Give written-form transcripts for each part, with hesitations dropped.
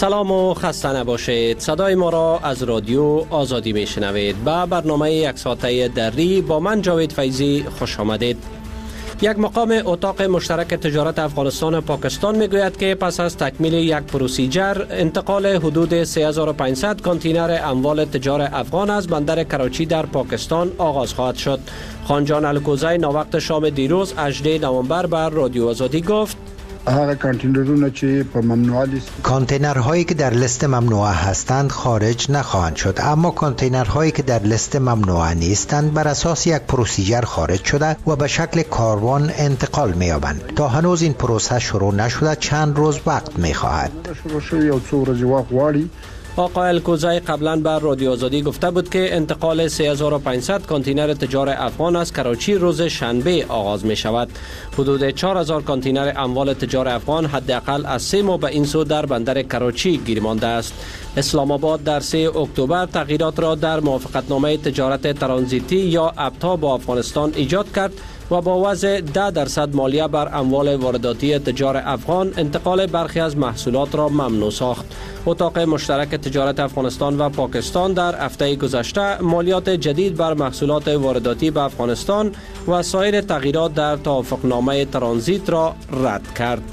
سلام و خسته نباشید. صدای ما را از رادیو آزادی میشنوید. به برنامه یک ساعته دری با من جاوید فیضی خوش آمدید. یک مقام اتاق مشترک تجارت افغانستان و پاکستان میگوید که پس از تکمیل یک پروسیجر انتقال حدود 3500 کانتینر اموال تجار افغان از بندر کراچی در پاکستان آغاز خواهد شد. خانجان الکوزی ناوقت شام دیروز 18 نوامبر بر رادیو آزادی گفت کانتینرهایی که در لیست ممنوعه هستند خارج نخواهند شد، اما کانتینرهایی که در لیست ممنوعه نیستند بر اساس یک پروسیجر خارج شده و به شکل کاروان انتقال می‌یابند. تا هنوز این پروسه شروع نشده چند روز وقت می‌خواهد. آقای الکوزی قبلا بر رادیو آزادی گفته بود که انتقال 3500 کانتینر تجار افغان از کراچی روز شنبه آغاز می شود. حدود 4000 کانتینر اموال تجار افغان حداقل از 3 ماه به این سو در بندر کراچی گیر مانده است. اسلام آباد در 3 اکتبر تغییرات را در موافقتنامه تجارت ترانزیتی یا ابتا با افغانستان ایجاد کرد و با وضع 10% مالیه بر اموال وارداتی تجار افغان انتقال برخی از محصولات را ممنوع ساخت. اتاق مشترک تجارت افغانستان و پاکستان در هفته گذشته مالیات جدید بر محصولات وارداتی به افغانستان و سایر تغییرات در توافقنامه ترانزیت را رد کرد.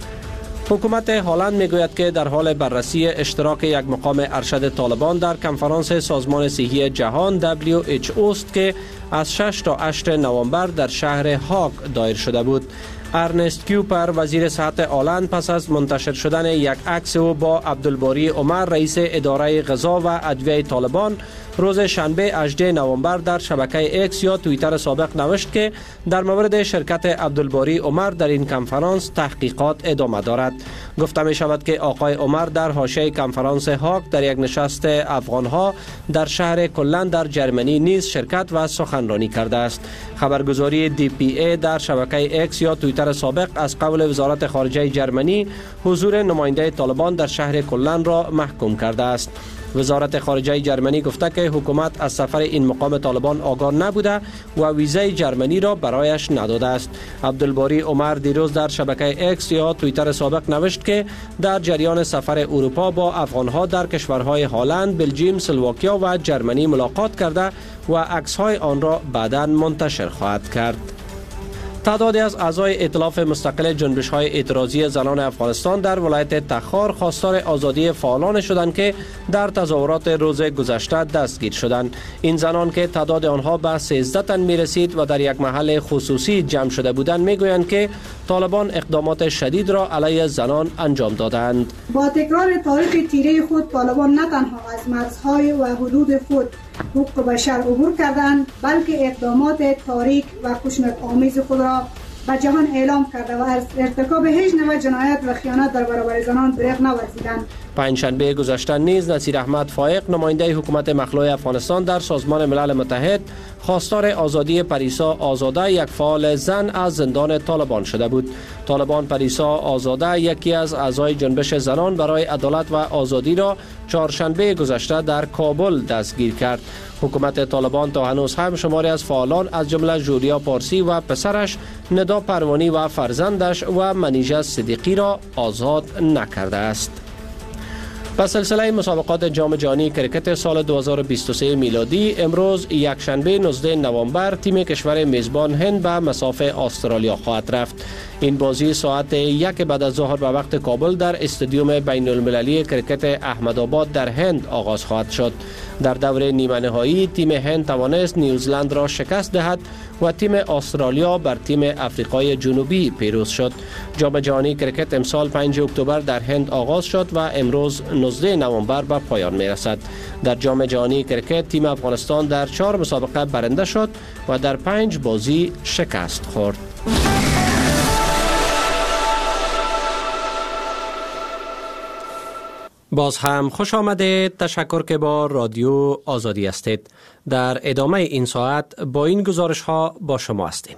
حکومت هلند میگوید که در حال بررسی اشتراک یک مقام ارشد طالبان در کنفرانس سازمان صحی جهان WHO است که از 6 تا 8 نوامبر در شهر هاگ دایر شده بود. ارنست کوپر وزیر صحت هلند پس از منتشر شدن یک عکس او با عبدالباری عمر رئیس اداره غذا و ادویه طالبان روز شنبه 18 نوامبر در شبکه اکس یا توییتر سابق نوشت که در مورد شرکت عبدالباری عمر در این کنفرانس تحقیقات ادامه دارد. گفته می شود که آقای عمر در حاشیه کنفرانس هاگ در یک نشست افغانها در شهر کلن در جرمنی نیز شرکت و سخنرانی کرده است. خبرگزاری DPA در شبکه اکس یا توییتر سابق از قول وزارت خارجه جرمنی حضور نماینده طالبان در شهر کلن را محکوم کرده است. وزارت خارجه جرمنی گفته که حکومت از سفر این مقام طالبان آگاه نبوده و ویزای جرمنی را برایش نداده است. عبدالباری عمر دیروز در شبکه اکس یا توییتر سابق نوشت که در جریان سفر اروپا با افغانها در کشورهای هلند، بلژیم، اسلواکیا و جرمنی ملاقات کرده و عکس‌های آن را بعداً منتشر خواهد کرد. تعدادی از اعضای ائتلاف مستقل جنبش‌های اعتراضی زنان افغانستان در ولایت تخار خواستار آزادی فعالان شدند که در تظاهرات روز گذشته دستگیر شدند. این زنان که تعداد آنها به 13 تن می‌رسید و در یک محل خصوصی جمع شده بودند میگویند که طالبان اقدامات شدید را علیه زنان انجام دادند. با تکرار تاریخ تیره خود طالبان نه تنها از مرزهای و حدود خود حقوق بشر عبور کردند، بلکه اقدامات تاریک و خشونت‌آمیز خود را به جهان اعلام کرده و از ارتکاب هیچ نوع جنایت و خیانت در برابر زنان دریغ نورزیدند. پنجشنبه گذشته نیز نصیر احمد فائق نماینده حکومت مخلوع افغانستان در سازمان ملل متحد خواستار آزادی پریسا آزاده یک فعال زن از زندان طالبان شده بود. طالبان پریسا آزاده یکی از اعضای جنبش زنان برای عدالت و آزادی را چهارشنبه گذشته در کابل دستگیر کرد. حکومت طالبان تا هنوز هم شماری از فعالان از جمله جوریا پارسی و پسرش ندا پروانی و فرزندش و منیژه صدیقی را آزاد نکرده است. به سلسله مسابقات جام جهانی کرکت سال 2023 میلادی امروز یک شنبه 19 نوامبر تیم کشور میزبان هند به مصاف استرالیا خواهد رفت. این بازی ساعت 1 بعد از ظهر به وقت کابل در استادیوم بین المللی کرکت احمدآباد در هند آغاز خواهد شد. در دور نیمه نهایی تیم هند توانست نیوزلند را شکست دهد و تیم استرالیا بر تیم افریقای جنوبی پیروز شد. جام جهانی کرکت امسال 5 اکتبر در هند آغاز شد و امروز 19 نوامبر به پایان می رسد. در جام جهانی کرکت تیم افغانستان در 4 مسابقه برنده شد و در 5 بازی شکست خورد. باز هم خوش آمدید. تشکر که با رادیو آزادی هستید. در ادامه این ساعت با این گزارش ها با شما هستیم.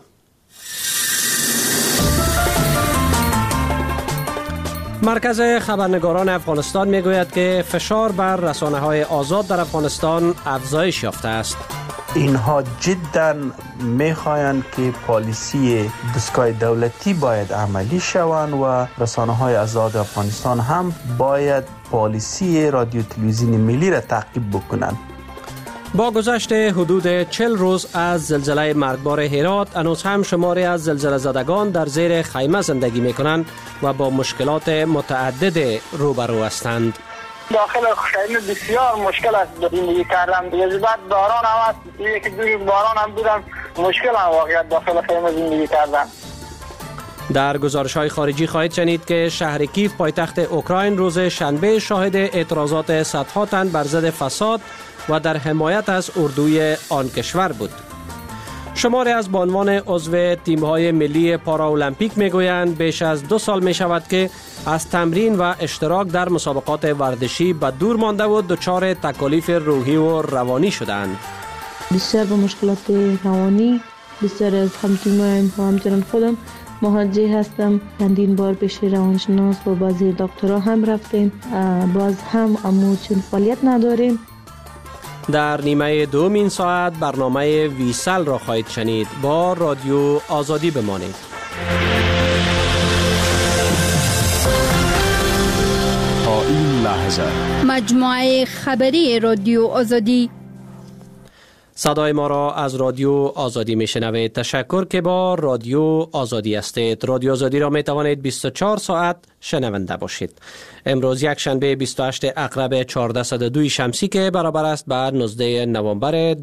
مرکز خبرنگاران افغانستان میگوید که فشار بر رسانه‌های آزاد در افغانستان افزایش یافته است. اینها جدا میخواهند که پالیسی دستگاه دولتی باید عملی شوند و رسانه‌های آزاد افغانستان هم باید پالیسی رادیو تلویزیون ملی را تعقیب بکنند. با گذشت حدود 40 روز از زلزله مرگبار هرات، هنوز هم شماری از زلزله زدگان در زیر خیمه زندگی می کنند و با مشکلات متعدد روبرو هستند. داخل خیمه بسیار مشکل است زندگی کردن. دیگه بعد باران هم است، یکی دوی باران هم بودن، مشکل هم واقعیت داخل خیمه زندگی کردن. در گزارش‌های خارجی خواهید شنید که شهر کیف پایتخت اوکراین روز شنبه شاهد اعتراضات صدها تن بر ضد فساد و در حمایت از اردوی آن کشور بود. شماری از بانوان عضو تیم‌های ملی پاراولمپیک می‌گویند بیش از 2 سال می‌شود که از تمرین و اشتراک در مسابقات ورزشی به دور مانده و دچار تکالیف روحی و روانی شدند. بسیار با مشکلات روانی، بسیار از همتیمان و همچنان خودم مواجه هستم. چندین بار پیش روانشناس و بعضی دکترها هم رفتیم، باز هم اما چون فعالیت نداریم. در نیمه دوم این ساعت برنامه ویسل را خواهید شنید. با رادیو آزادی بمانید. تا این لحظه مجموعه خبری رادیو آزادی. صدای ما را از رادیو آزادی میشنوید. تشکر که با رادیو آزادی هستید. رادیو آزادی را می توانید 24 ساعت شنونده باشید. امروز یک شنبه 28 اقرب 1402 شمسی که برابر است با 19 نوامبر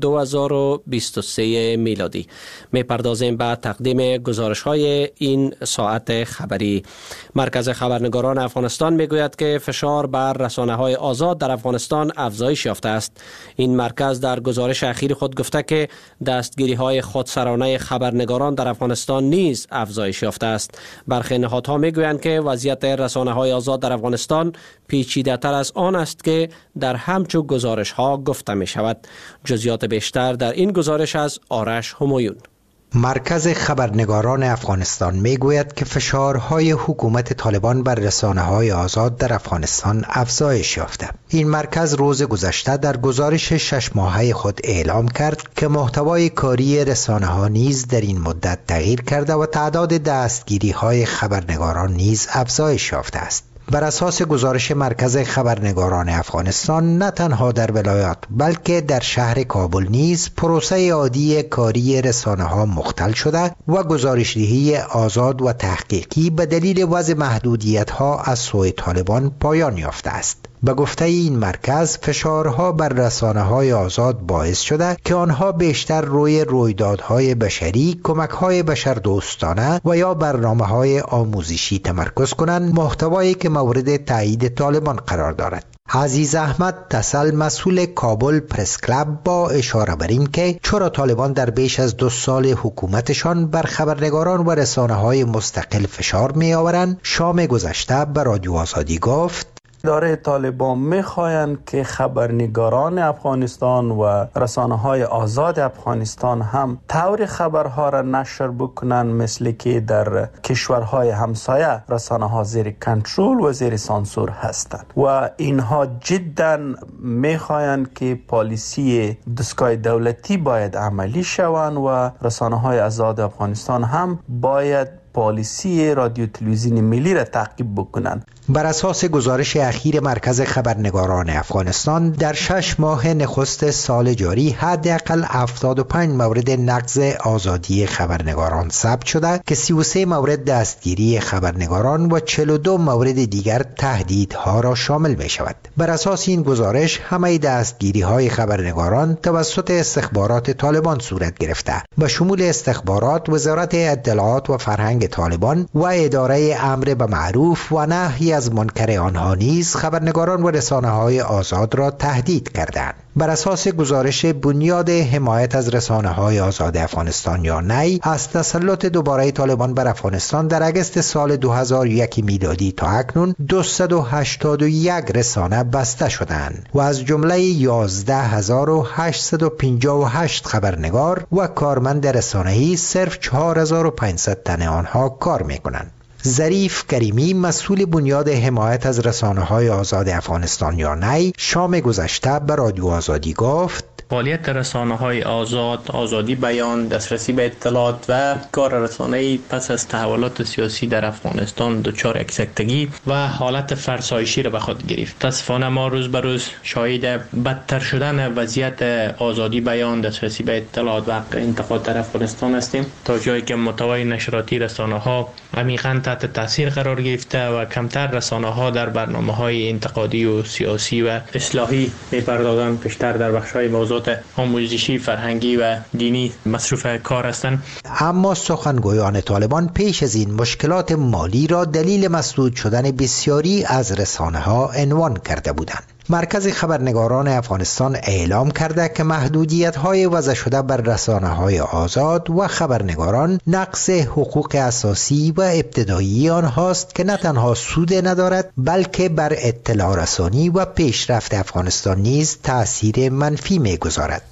2023 میلادی. می پردازیم به تقدیم گزارش های این ساعت خبری. مرکز خبرنگاران افغانستان می گوید که فشار بر رسانه های آزاد در افغانستان افزایش یافته است. این مرکز در گزارش اخیر خود گفته که دستگیری های خودسرانه خبرنگاران در افغانستان نیز افزایش یافته است. برخی نهادها می گویند که وضعیت رسانه های آزاد در افغانستان پیچیده تر از آن است که در همچون گزارش ها گفته می شود. جزئیات بیشتر در این گزارش از آرش همایون. مرکز خبرنگاران افغانستان میگوید که فشارهای حکومت طالبان بر رسانه‌های آزاد در افغانستان افزایش یافته. این مرکز روز گذشته در گزارش 6 ماهه خود اعلام کرد که محتوای کاری رسانه‌ها نیز در این مدت تغییر کرده و تعداد دستگیری‌های خبرنگاران نیز افزایش یافته است. بر اساس گزارش مرکز خبرنگاران افغانستان، نه تنها در ولایات بلکه در شهر کابل نیز پروسه عادی کاری رسانه‌ها مختل شده و گزارش‌دهی آزاد و تحقیقی به دلیل وضع محدودیت‌ها از سوی طالبان پایان یافته است. به گفته این مرکز، فشارها بر رسانه‌های آزاد باعث شده که آنها بیشتر روی رویدادهای بشری، کمک‌های بشردوستانه و یا برنامه‌های آموزشی تمرکز کنند، محتوایی که مورد تایید طالبان قرار دارد. عزیز احمد تسل، مسئول کابل پرس کلاب، با اشاره بر این که چرا طالبان در بیش از 2 سال حکومتشان بر خبرنگاران و رسانه‌های مستقل فشار می‌آورند، شام گذشته به رادیو آزادی گفت: اداره طالبان میخواهند که خبرنگاران افغانستان و رسانه‌های آزاد افغانستان هم طور خبرها را نشر بکنند، مثل که در کشورهای همسایه رسانه‌ها زیر کنترل و زیر سانسور هستند و اینها جدا میخواهند که پالیسی دستگاه دولتی باید عملی شوند و رسانه‌های آزاد افغانستان هم باید پالیسی رادیو تلویزیون ملی را تعقیب بکنند. بر اساس گزارش اخیر مرکز خبرنگاران افغانستان، در 6 ماه نخست سال جاری حداقل 75 مورد نقض آزادی خبرنگاران ثبت شده که 33 مورد دستگیری خبرنگاران و 42 مورد دیگر تهدیدها را شامل می شود. بر اساس این گزارش، همه دستگیری های خبرنگاران توسط استخبارات طالبان صورت گرفته، به شمول استخبارات، وزارت اطلاعات و فرهنگ طالبان و اداره امر به معروف و نهی از منکر آنها نیز خبرنگاران و رسانه‌های آزاد را تهدید کردند. بر اساس گزارش بنیاد حمایت از رسانه‌های آزاد افغانستان یا نی، از تسلط دوباره طالبان بر افغانستان در اگست سال 2001 میلادی تا اکنون 281 رسانه بسته شدند و از جمله 11858 خبرنگار و کارمند رسانه‌ای صرف 4500 تن آنها کار می‌کنند. ظریف کریمی، مسئول بنیاد حمایت از رسانه‌های آزاد افغانستان یا نی، شام گذشته به رادیو آزادی گفت: فعالیت رسانه‌های آزاد، آزادی بیان، دسترسی به اطلاعات و کار رسانه‌ای پس از تحولات سیاسی در افغانستان دچار یک سکتگی و حالت فرسایشی را به خود گرفت. متاسفانه ما روز به روز شاهد بدتر شدن وضعیت آزادی بیان، دسترسی به اطلاعات و حق انتقاد در افغانستان هستیم، تا جایی که محتوای نشراتی رسانه‌ها عمیقاً تحت تاثیر قرار گرفته و کمتر رسانه‌ها در برنامه‌های انتقادی و سیاسی و اصلاحی می‌پردازند، بیشتر در بخش‌های موضوعات آموزشی، فرهنگی و دینی مصروف کار هستند. اما سخنگویان طالبان پیش از این مشکلات مالی را دلیل مسدود شدن بسیاری از رسانه‌ها عنوان کرده بودند. مرکز خبرنگاران افغانستان اعلام کرده که محدودیت‌های وضع شده بر رسانه‌های آزاد و خبرنگاران نقض حقوق اساسی و ابتدایی آنهاست که نه تنها سود ندارد بلکه بر اطلاع رسانی و پیشرفت افغانستان نیز تأثیر منفی می‌گذارد.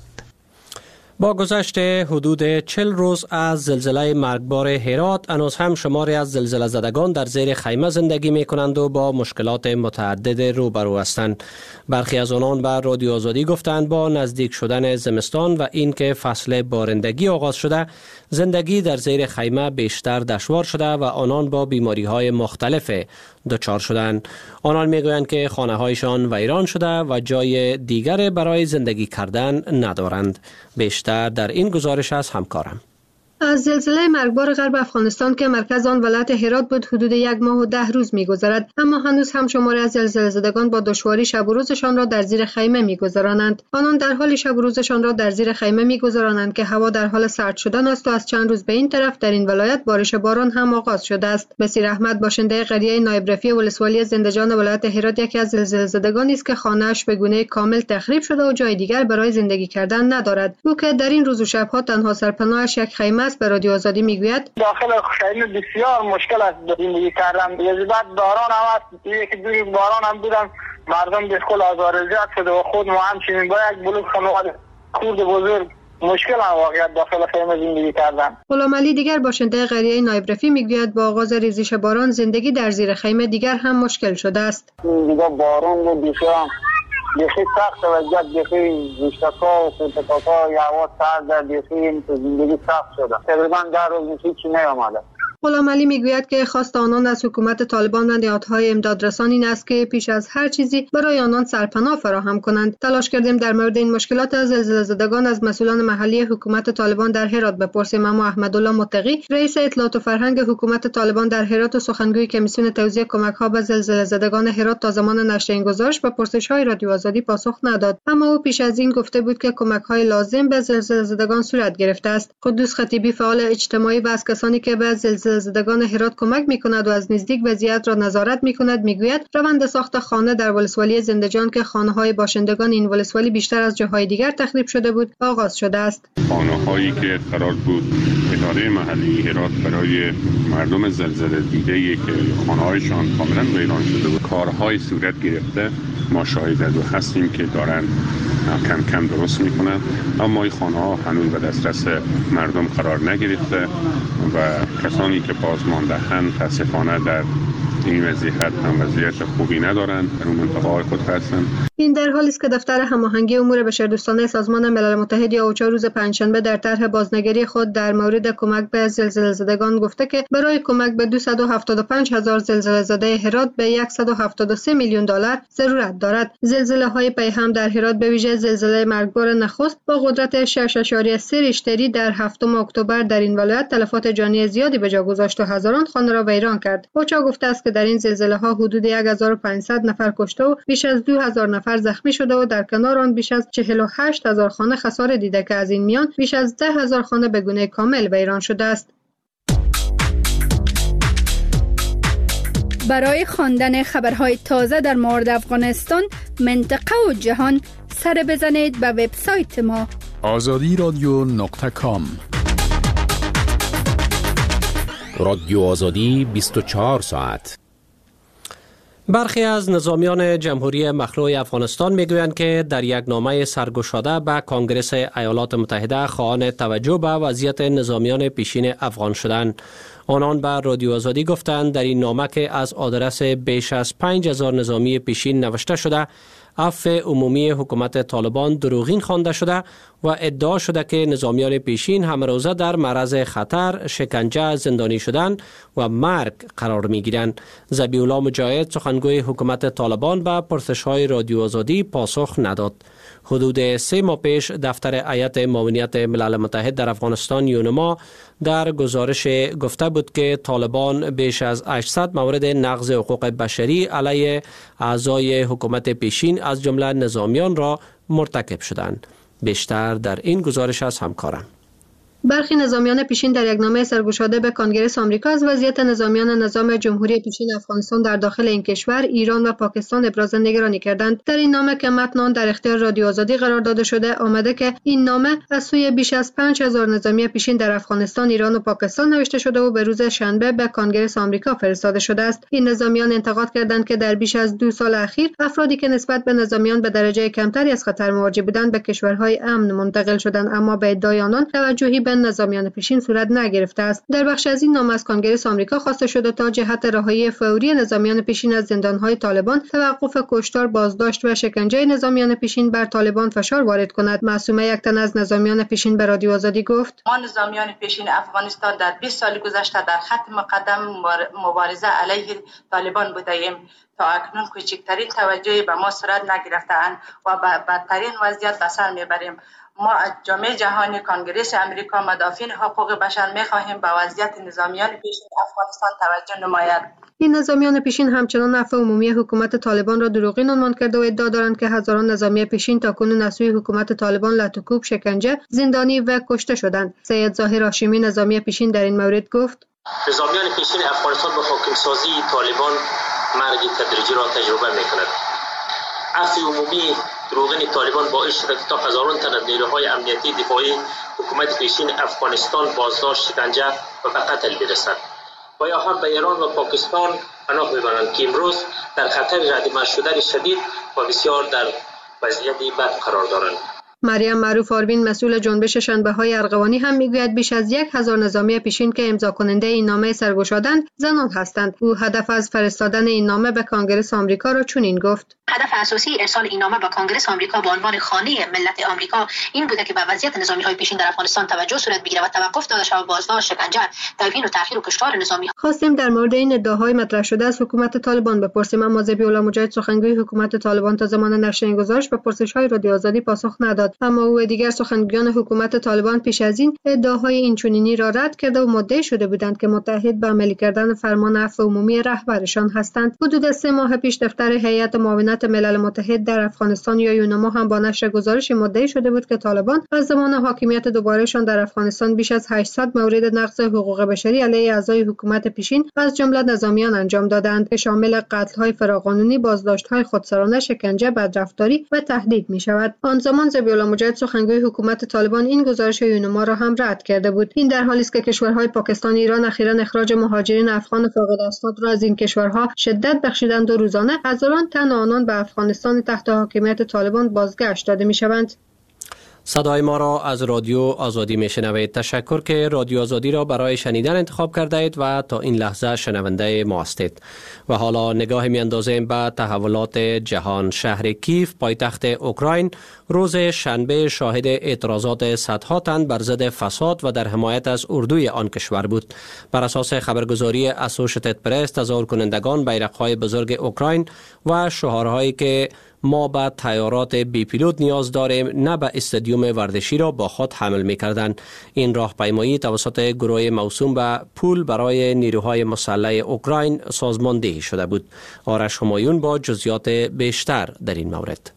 با گذشت حدود 40 روز از زلزله مرگبار هرات، هنوز هم شماری از زلزله زدگان در زیر خیمه زندگی می کنند و با مشکلات متعدد روبرو هستند. برخی از آنان به رادیو آزادی گفتند با نزدیک شدن زمستان و اینکه فصل بارندگی آغاز شده، زندگی در زیر خیمه بیشتر دشوار شده و آنان با بیماری های مختلف دچار شدند. آنان میگویند که خانه هایشان ویران شده و جای دیگر برای زندگی کردن ندارند. بیشتر در این گزارش از همکارم. از زلزله مرگبار غرب افغانستان که مرکز آن ولایت هرات بود حدود 1 ماه و 10 روز می‌گذرد، اما هنوز هم شماری از زلزله زدگان با دشواری شب و روزشان را در زیر خیمه می‌گذرانند. آنان در حال شب و روزشان را در زیر خیمه می‌گذرانند که هوا در حال سرد شدن است و از چند روز به این طرف در این ولایت بارش باران هم آغاز شده است. بصیر احمد باشنده قریه نایب رفیع ولسوالی زنده‌جان ولایت هرات یکی از زلزله زدگانی است که خانه‌اش به گونه کامل تخریب شده و جای دیگر برای زندگی کردن ندارد. او که در این روز و شب‌ها تنها سرپناهش یک خیمه است، به رادیو آزادی میگوید داخل خیمه بسیار مشکل است زندگی کردن. بعد باران هم است، یک دوری باران هم بودن، مردم بالکل آزارزیاد شده و خود ما همچنین با یک بلوک خانواده کورد بزرگ مشکل هم واقعیت داخل خیمه زندگی کردن. غلام علی دیگر باشنده قریه نایب رفیع میگوید با آغاز ریزش باران زندگی در زیر خیمه دیگر هم مشکل شده است. دیگر باران و بسیار بیخی سخت وضعیت، بیخی گوشتکا و خودتکا یا هوا سرد، بیخی زندگی سخت شده. تقریبا 10 روز هیچی نیامده. غلام علی میگوید که خواست آنان از حکومت طالبان و نهادهای امدادرسان این است که پیش از هر چیزی برای آنان سرپناه فراهم کنند. تلاش کردیم در مورد این مشکلات از زلزله زدگان از مسئولان محلی حکومت طالبان در هرات بپرسیم، اما احمدالله متقی رئیس اطلاعات و فرهنگ حکومت طالبان در هرات و سخنگوی کمیسیون توزیع کمک‌ها به زلزله زدگان هرات تا زمان نشر این گزارش به پرسش‌های رادیو آزادی پاسخ نداد. اما او پیش از این گفته بود که کمک‌های لازم به زلزله زدگان صورت گرفته است. قدوس خطیبی فعال اجتماعی و از کسانی که به زلزله زدگان هرات کمک می‌کند و از نزدیک وضعیت را نظارت می‌کند میگوید روند ساخت خانه در ولسوالی زنده‌جان که خانه‌های باشندگان این ولسوالی بیشتر از جاهای دیگر تخریب شده بود آغاز شده است. خانه‌هایی که قرار بود اداره محلی هرات برای مردم زلزله دیده‌ای که خانه‌هایشان کاملاً ویران شده بود کارهای صورت گرفته، ما شاهد هستیم که دارن کم کم درست میکنن، اما این خانه‌ها هنوز به دسترس مردم قرار نگرفته و کسانی که بازمانده‌اند متاسفانه در این وضعیت هم وضعیت خوبی ندارند، در اون منطقه‌های خود هستند. این در حالی است که دفتر هماهنگی امور بشردوستانه سازمان ملل متحد یا اوچا روز پنجشنبه در طرح بازنگری خود در مورد کمک به زلزله زدگان گفته که برای کمک به 275,000 زلزله زده هرات به 173 میلیون دلار ضرورت دارد. زلزله‌های پیهم در هرات به ویژه زلزله مرگبار نخست با قدرت 6.3 ریشتری در 7 اکتبر در این ولایت تلفات جانی زیادی به جا گذاشت و هزاران خانه را ویران کرد. اوچا گفته است که در این زلزله‌ها حدود 1500 نفر کشته و بیش از 2000 نفر زخمی شده و در کنار آن بیش از 48000 خانه خسارت دیده که از این میان بیش از 10,000 خانه به گونه کامل ویران شده است. برای خواندن خبرهای تازه در مورد افغانستان، منطقه و جهان سر بزنید به وبسایت ما azadiradio.com. رادیو آزادی 24 ساعت. برخی از نظامیان جمهوری مخلوع افغانستان میگویند که در یک نامه سرگشاده به کنگره ایالات متحده خواهان توجه به وضعیت نظامیان پیشین افغان شدند. آنان به رادیو آزادی گفتند در این نامه که از آدرس بیش از 5000 نظامی پیشین نوشته شده، عفو عمومی حکومت طالبان دروغین خوانده شده و ادعا شده که نظامیان پیشین همروزه در معرض خطر، شکنجه، زندانی شدن و مرگ قرار می گیرند. ذبیح الله مجاهد سخنگوی حکومت طالبان به پرسش‌های رادیو آزادی پاسخ نداد. حدود 3 ماه پیش دفتر هیئت معاونیت ملل متحد در افغانستان یونما در گزارش گفته بود که طالبان بیش از 800 مورد نقض حقوق بشری علیه اعضای حکومت پیشین از جمله نظامیان را مرتکب شدند. بیشتر در این گزارش از همکارم. برخی نظامیان پیشین در یک نامه سرگشاده به کنگره آمریکا از وضعیت نظامیان نظام جمهوری پیشین افغانستان در داخل این کشور، ایران و پاکستان ابراز نگرانی کردند. در این نامه که متن آن در اختیار رادیو آزادی قرار داده شده، آمده که این نامه از سوی بیش از 5000 نظامی پیشین در افغانستان، ایران و پاکستان نوشته شده و به روز شنبه به کنگره آمریکا فرستاده شده است. این نظامیان انتقاد کردند که در بیش از 2 سال اخیر افرادی که نسبت به نظامیان به درجه کمتری از خطر مواجه بودند به کشورهای امن منتقل شدند، اما به ادعای آنان توجهی به نظامیان پیشین صورت نگرفته است. در بخش از این نامه از کنگره آمریکا خواسته شده تا جهت رهایی فوری نظامیان پیشین از زندانهای طالبان، توقف کشتار، بازداشت و شکنجه نظامیان پیشین بر طالبان فشار وارد کند. معصومه، یک تن از نظامیان پیشین، به رادیو آزادی گفت: ما نظامیان پیشین افغانستان در 20 سال گذشته در خط مقدم مبارزه علیه طالبان بودیم. تا اکنون کوچکترین توجهی به ما صورت نگرفته‌اند و به بدترین وضعیت به سر میبریم. ما از جامعه جهانی، کنگره آمریکا، مدافعین حقوق بشر می‌خواهیم به وضعیت نظامیان پیشین افغانستان توجه نماید. این نظامیان پیشین همچنان عفو عمومی حکومت طالبان را دروغین عنوان کرده و ادعا دارند که هزاران نظامی پیشین تاکنون از سوی حکومت طالبان لطوکوب، شکنجه، زندانی و کشته شدند. سید ظاهر هاشمی، نظامی پیشین، در این مورد گفت: نظامیان پیشین افغانستان با حاکمسازی طالبان مرگ تدریجی را تجربه می‌کند. عفو عمومی دروغین طالبان باعث شده که تا هزاران تن از نیروهای امنیتی دفاعی حکومت پیشین افغانستان بازداشت، شکنجه و به قتل برسند و یا هم به ایران و پاکستان پناه ببرند که امروز در خطر ردیمه شدن شدید و بسیار در وضعیت بد قرار دارند. مریم معروف آروین، مسئول جنبش شنبه‌های ارغوانی، هم میگوید بیش از 1000 نظامی پیشین که امضا کننده این نامه سرگشادند زنان هستند. او هدف از فرستادن این نامه به کنگره آمریکا را چنین گفت: هدف اساسی ارسال این نامه به کنگره آمریکا به عنوان خانه ملت آمریکا این بوده که به وضعیت نظامی‌های پیشین در افغانستان توجه صورت بگیرد و توقف داده شود بازداشت، شکنجه، توهین و تأخیر و کشتار نظامی. خواستیم در مورد این ادعاهای مطرح شده از حکومت طالبان بپرسیم، اما ذبیح الله مجاهد، سخنگوی حکومت طالبان، تا زمان نشر این گزارش به پرسش‌های رادیو آزادی پاسخ نداد. اما او و دیگر سخنگویان حکومت طالبان پیش از این ادعاهای اینچنینی را رد کرده و مدعی شده بودند که متحد به عملی کردن فرمان عفو عمومی رهبرشان هستند. حدود 3 ماه پیش دفتر هیئت معاونت ملل متحد در افغانستان یا یونما هم با نشر گزارش مدعی شده بود که طالبان از زمان حاکمیت دوبارهشان در افغانستان بیش از 800 مورد نقض حقوق بشری علیه اعضای حکومت پیشین از جمله نظامیان انجام دادند که شامل قتل‌های فراقانونی، بازداشت‌های خودسرانه، شکنجه، بدرفتاری و تهدید می‌شود. آن زمان ذبیح الله مجاهد، سخنگوی حکومت طالبان، این گزارش یونما را هم رد کرده بود. این در حالی است که کشورهای پاکستان، ایران اخیراً اخراج مهاجرین افغان فاقد اسناد را از این کشورها شدت بخشیدند و روزانه هزاران تن آنان به افغانستان تحت حاکمیت طالبان بازگشت داده می‌شوند. صدای ما را از رادیو آزادی میشنوید. تشکر که رادیو آزادی را برای شنیدن انتخاب کرده اید و تا این لحظه شنونده ما هستید. و حالا نگاه میاندازیم به تحولات جهان. شهر کیف، پایتخت اوکراین، روز شنبه شاهد اعتراضات صدها تن بر ضد فساد و در حمایت از اردوی آن کشور بود. بر اساس خبرگزاری اسوشیتد پرس، تظاهر کنندگان بیرق‌های بزرگ اوکراین و شعارهایی که ما به تیارات بی پیلوت نیاز داریم، نه به استادیوم ورزشی را با خود حمل می کردند. این راهپیمایی توسط گروه موسوم به پول برای نیروهای مسلح اوکراین سازماندهی شده بود. آرش همایون با جزئیات بیشتر در این مورد.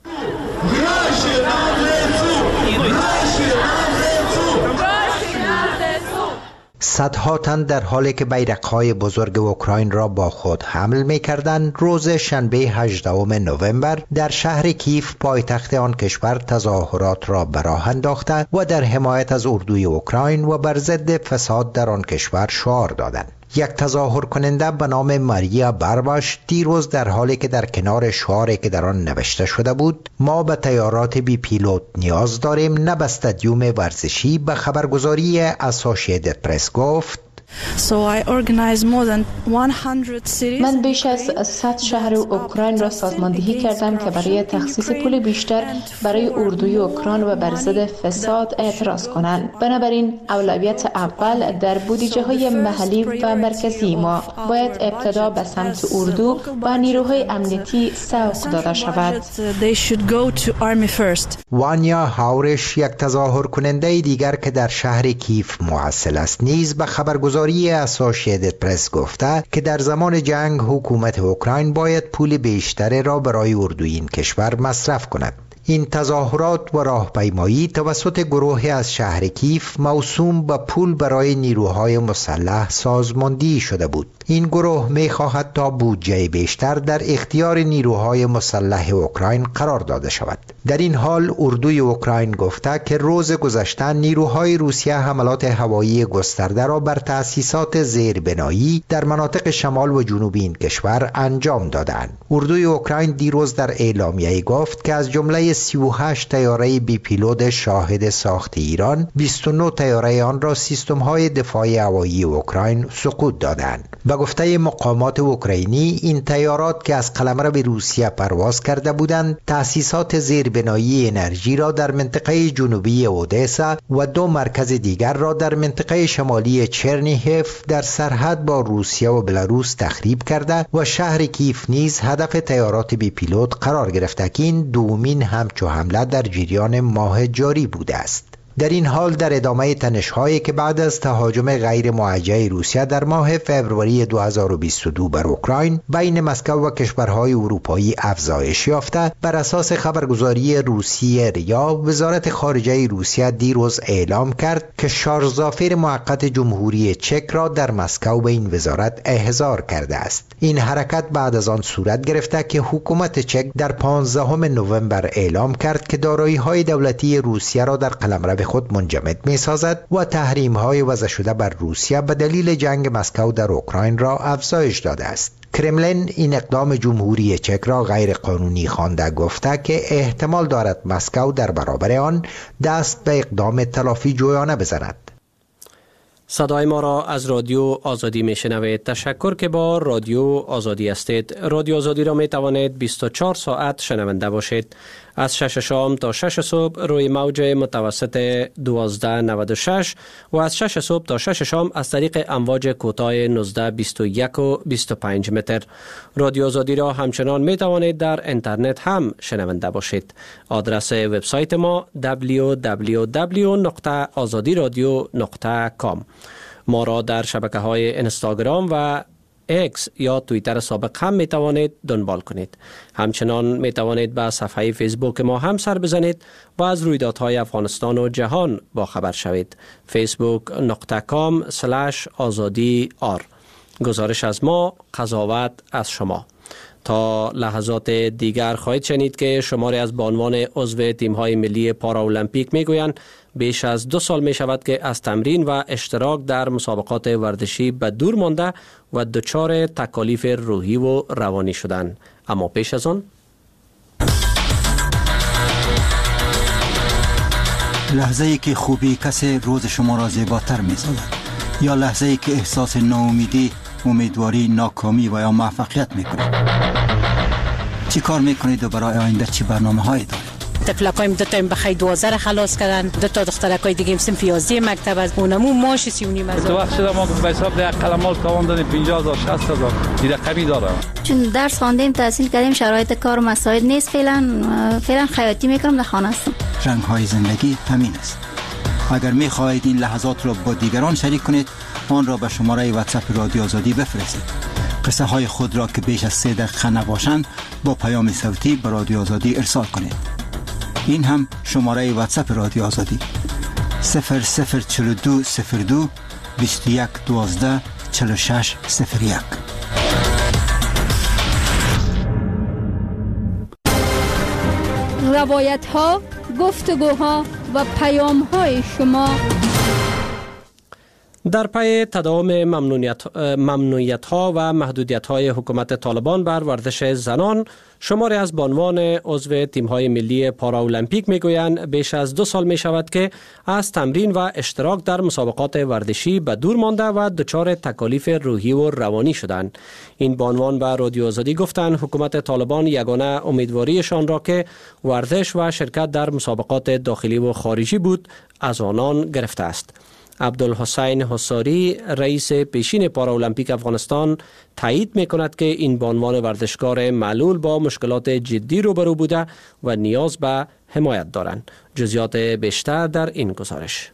صدها تن در حالی که بیرق‌های بزرگ اوکراین را با خود حمل می‌کردند، روز شنبه 18 نوامبر در شهر کیف، پایتخت آن کشور، تظاهرات را به راه انداختند و در حمایت از اردوی اوکراین و بر ضد فساد در آن کشور شعار دادند. یک تظاهر کننده به نام ماریا برباش دیروز در حالی که در کنار شعاری که در آن نوشته شده بود ما به تیارات بی پیلوت نیاز داریم، نه به استادیوم ورزشی، به خبرگزاری اسوشیتد پرس گفت: من بیش از 100 شهر اوکراین را سازماندهی کردم که برای تخصیص پول بیشتر برای اردوی اوکراین و بر ضد فساد اعتراض کنند. بنابراین اولویت اول در بودجه های محلی و مرکزی ما باید ابتدا به سمت اردو و نیروهای امنیتی سوق داده شود. وانیا هاورش، یک تظاهر کننده دیگر که در شهر کیف محصل است، نیز به خبرگزاری اسوسییتد پرس گفته که در زمان جنگ حکومت اوکراین باید پول بیشتری را برای اردوی این کشور مصرف کند. این تظاهرات و راهپیمایی توسط گروهی از شهر کیف موسوم به پول برای نیروهای مسلح سازماندهی شده بود. این گروه می‌خواهد تا بودجه بیشتر در اختیار نیروهای مسلح اوکراین قرار داده شود. در این حال اردوی اوکراین گفته که روز گذشته نیروهای روسیه حملات هوایی گسترده را بر تأسیسات زیربنایی در مناطق شمال و جنوب این کشور انجام دادند. اردوی اوکراین دیروز در اعلامیه گفت که از جمله 38 طیاره بی پیلوت شاهد ساخت ایران، 29 طیاره آن را سیستم‌های دفاعی هوایی اوکراین سقوط دادند. به گفته مقامات اوکراینی، این طیارات که از قلمرو روسیه پرواز کرده بودند، تأسیسات زیربنایی انرژی را در منطقه جنوبی اودسا و 2 مرکز دیگر را در منطقه شمالی چرنیهف در سرحد با روسیه و بلاروس تخریب کرده و شهر کیف نیز هدف طیارات بی پیلوت قرار گرفته که این دومین همچو حمله در جریان ماه جاری بوده است. در این حال در ادامه تنش‌هایی که بعد از تهاجم غیر موجه روسیه در ماه فوریه 2022 بر اوکراین بین مسکو و کشورهای اروپایی افزایش یافته، بر اساس خبرگزاری روسیه ریا، وزارت خارجه روسیه دیروز اعلام کرد که شارژزافیر موقت جمهوری چک را در مسکو به این وزارت احضار کرده است. این حرکت بعد از آن صورت گرفته که حکومت چک در 15 نوامبر اعلام کرد که دارایی‌های دولتی روسیه را در قلمرو خود منجمد می سازد و تحریم های وضع شده بر روسیه به دلیل جنگ مسکو در اوکراین را افزایش داده است. کرملین این اقدام جمهوری چک را غیر قانونی خوانده، گفته که احتمال دارد مسکو در برابر آن دست به اقدام تلافی جویانه بزند. صدای ما را از رادیو آزادی می شنوید. تشکر که با رادیو آزادی هستید. رادیو آزادی را می توانید 24 ساعت شنونده باشید. از 6 شام تا 6 صبح روی موج متوسط 1296 و از 6 صبح تا 6 شام از طریق امواج کوتاه 19، 21 و 25 متر. رادیو آزادی را همچنان می توانید در اینترنت هم شنونده باشید. آدرس وبسایت ما www.azadiradio.com. ما را در شبکه‌های اینستاگرام و ایکس یا توییتر سابق هم می توانید دنبال کنید. همچنان می توانید به صفحه فیسبوک ما هم سر بزنید و از رویدادهای افغانستان و جهان با خبر شوید. facebook.com/azadi.r. گزارش از ما، قضاوت از شما. تا لحظات دیگر خواهید شنید که شماری از بانوان عضو تیم‌های ملی پاراولمپیک میگویند بیش از 2 سال می شود که از تمرین و اشتراک در مسابقات ورزشی به دور مانده و دچار تکالیف روحی و روانی شدند. اما پیش از آن لحظه‌ای که خوبی کسی روز شما را زیباتر می‌سازد، یا لحظه‌ای که احساس ناامیدی، امیدواری، ناکامی و یا موفقیت می‌کنید. چی کار می‌کنید و برای آینده چی برنامه‌هایی دارید؟ تفلکایم 2 تا بخیر 12 خلاص کردن، 2 تا دخترکای دیگه صنف 11 مکتب از اونمو ماش 3.5 تو وقت شده ما به حساب ده قلمال کاوان دادیم 50,000 60,000 دیگه کمی داره. چون درس خواندیم، تحصیل کردیم، شرایط کار و مساعد نیست. فعلا خیاطی میکنم، در خانه هستم. رنگ‌های زندگی همین است. اگر می‌خواهید این لحظات را با دیگران شریک کنید، آن را به شماره واتساپ رادیو آزادی بفرستید. قصه های خود را که بیش از 3 دقیقه نباشند با پیام صوتی به رادیو آزادی ارسال کنید. این هم شماره واتساپ رادیو آزادی 004202 21 12 46 01. روایت ها، گفتگوها و پیام های شما. در پی تداوم ممنوعیت ها و محدودیت های حکومت طالبان بر ورزش زنان، شماری از بانوان عضو تیم های ملی پاراولمپیک میگویند بیش از 2 سال می شود که از تمرین و اشتراک در مسابقات ورزشی به دور مانده و دچار تکالیف روحی و روانی شدند. این بانوان به رادیو آزادی گفتند حکومت طالبان یگانه امیدواریشان را که ورزش و شرکت در مسابقات داخلی و خارجی بود از آنان گرفته است. عبدالحسین حصاری رئیس پیشین پاراولمپیک افغانستان تایید می‌کند که این بانوان ورزشکار معلول با مشکلات جدی روبرو بوده و نیاز به حمایت دارند. جزئیات بیشتر در این گزارش.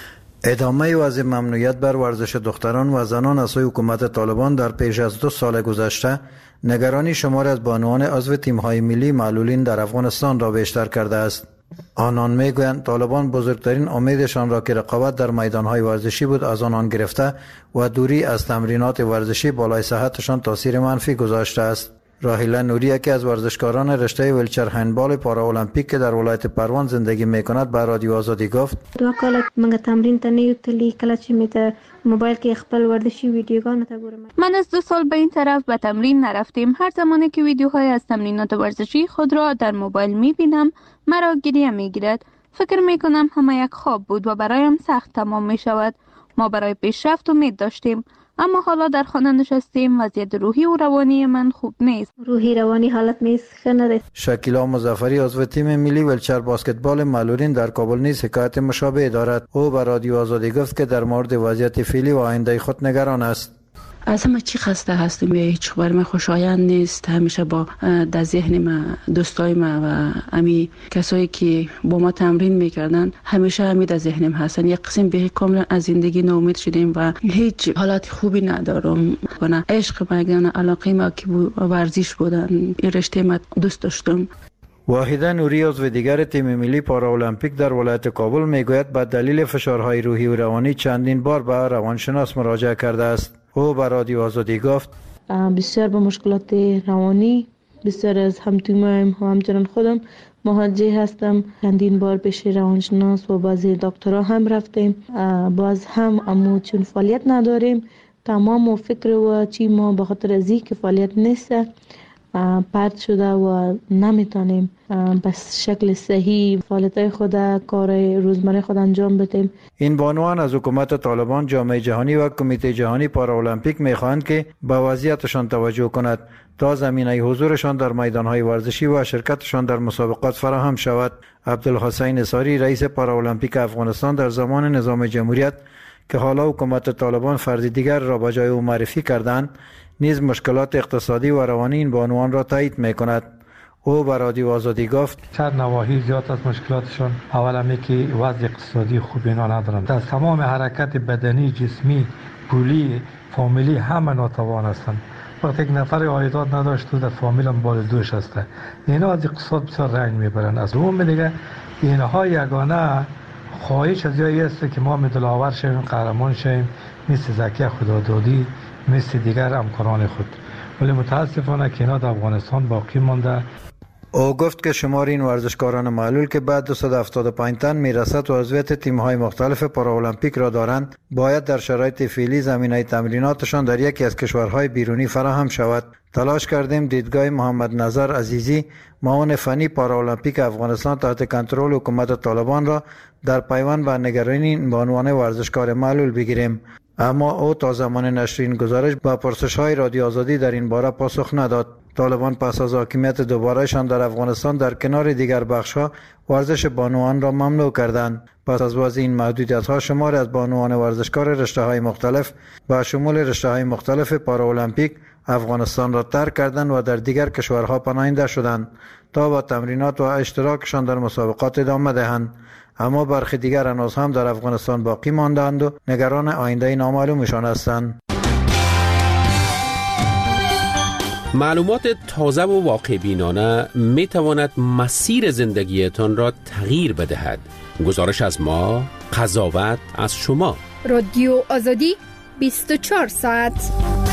ادامه وضع ممنوعیت بر ورزش دختران و زنان از سوی حکومت طالبان در پیش از 2 سال گذشته نگرانی شمار از بانوان عضو تیم‌های ملی معلولین در افغانستان را بیشتر کرده است. آنان میگویند طالبان بزرگترین امیدشان را که رقابت در میدانهای ورزشی بود از آنان گرفته و دوری از تمرینات ورزشی بالای صحتشان تاثیر منفی گذاشته است. راهیله نوری یکی از ورزشکاران رشته ویلچر هندبال پاراولمپیک که در ولایت پروان زندگی میکند به رادیو آزادی گفت 2 کال موږ تمرین ته نه یوتلی کله چې مې ته موبایل کې خپل ورزشي ویډیوګانو ته ګورم. من از 2 سال به این طرف به تمرین نرفتیم. هر زمانی که ویدیوهای از تمرینات ورزشی خود را در موبایل میبینم مرا گریه میگیرد. فکر میکنم همه یک خواب بود و برایم سخت تمام میشود. ما برای پیشرفت امید داشتیم اما حالا در خانه نشستیم. وضعیت روحی و روانی من خوب نیست. روحی روانی حالت نیست خنده. شکیلا مظفری عضو تیم ملی ویلچر بسکتبال معلولین در کابل نیز حکایت مشابه دارد. او به رادیو آزادی گفت که در مورد وضعیت فعلی و آینده خود نگران است. از همه چی خسته هستیم و هیچ بر من خوشایند نیست. همیشه با در ذهن ما دوستای ما و امی کسایی که با ما تمرین میکردن همیشه همی در ذهنم هستن. یک قسم به کاملا از زندگی ناامید شدیم و هیچ حالت خوبی ندارم. نه عشق ما نه علاقه ما که ورزش بودن این رشته ما دوست داشتم. واحده نوری عضو دیگر تیم ملی پاراولمپیک در ولایت کابل میگوید به دلیل فشارهای روحی و روانی چندین بار به روانشناس مراجعه کرده است. او به رادیو آزادی گفت بسیار به مشکلات روانی بسیار از همتیمایم و همچنان خودم مواجه هستم. چندین بار پیش روانشناس و بعضی دکترها هم رفتیم. باز هم اما چون فعالیت نداریم تمام و فکر و چی ما به خاطر از اینکه فعالیت نیست پرت شده و نمیتونیم بس شکل صحیح فعالیت خود کار روزمره خود انجام بدیم. این بانوان از حکومت طالبان، جامعه جهانی و کمیته جهانی پاراولمپیک میخواهند که به وضعیتشان توجه کند تا زمینه حضورشان در میدانهای ورزشی و شرکتشان در مسابقات فراهم شود. عبدالحسین حصاری رئیس پاراولمپیک افغانستان در زمان نظام جمهوریت که حالا حکومت طالبان فرد دیگر را به جای او معرفی کردند نیز مشکلات اقتصادی و روانی این بانوان را تایید میکند. او به رادیو آزادی گفت چند نواحی زیاد از مشکلاتشان اولا که وضع اقتصادی خوبی ندارند. از تمام حرکت بدنی، جسمی، پولی، فامیلی همه ناتوان هستند. وقتی یک نفر عایدات نداشت در فامیل هم بال دوش هسته. اینا از اقتصاد بسیار رنج میبرند. از اون دیگه اینها یگانه خواهش از جایی است که ما دلاور شویم، قهرمان شویم، مثل زکی خدادادی، مثل دیگر همکاران خود. ولی متاسفانه که اینا در افغانستان باقی مانده. او گفت که شمار این ورزشکاران معلول که بعد 275 تن میرسد و عضویت تیم‌های مختلف پاراولمپیک را دارند باید در شرایط فعلی زمینه تمریناتشان در یکی از کشورهای بیرونی فراهم شود. تلاش کردیم دیدگاه محمد نظر عزیزی معاون فنی پاراولمپیک افغانستان تحت کنترل حکومت طالبان را در پیوند به نگرانی این بانوان ورزشکار معلول بگیریم، اما او تا زمان نشر این گزارش با پرسش‌های رادیو آزادی در این باره پاسخ نداد. طالبان پس از حاکمیت دوبارهشان در افغانستان در کنار دیگر بخش‌ها ورزش بانوان را ممنوع کردند. پس از وضع این محدودیت‌ها شمار از بانوان ورزشکار رشته‌های مختلف با شمول رشته‌های مختلف پاراولمپیک افغانستان را ترک کردند و در دیگر کشورها پناهنده شدند تا با تمرینات و اشتراکشان در مسابقات ادامه دهند. اما برخی دیگر هنوز هم در افغانستان باقی ماندند و نگران آینده نامعلومشان هستند. معلومات تازه و واقع بینانه می تواند مسیر زندگیتان را تغییر بدهد. گزارش از ما، قضاوت از شما. رادیو آزادی 24 ساعت.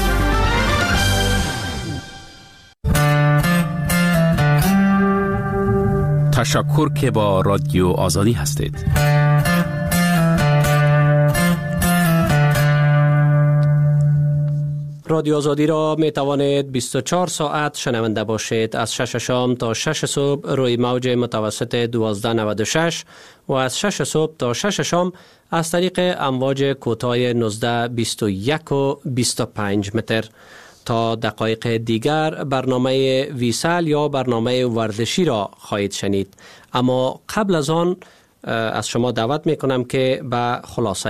تشکر که با رادیو آزادی هستید. رادیو آزادی را می توانید 24 ساعت شنونده باشید. از 6 شام تا 6 صبح روی موج متوسط 1296 و از 6 صبح تا 6 شام از طریق امواج کوتاه 19، 21 و 25 متر. تا دقایق دیگر برنامه ویسال یا برنامه ورزشی را خواهید شنید. اما قبل از آن از شما دعوت می کنم که به خلاصه